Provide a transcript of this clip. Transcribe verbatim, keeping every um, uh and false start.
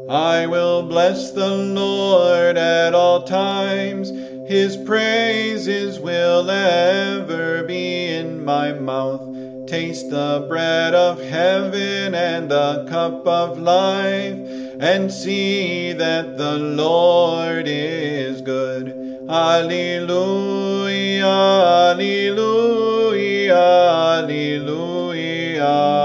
I will bless the Lord at all times. His praises will ever be in my mouth. Taste the bread of heaven and the cup of life, and see that the Lord is good. Alleluia, alleluia, alleluia.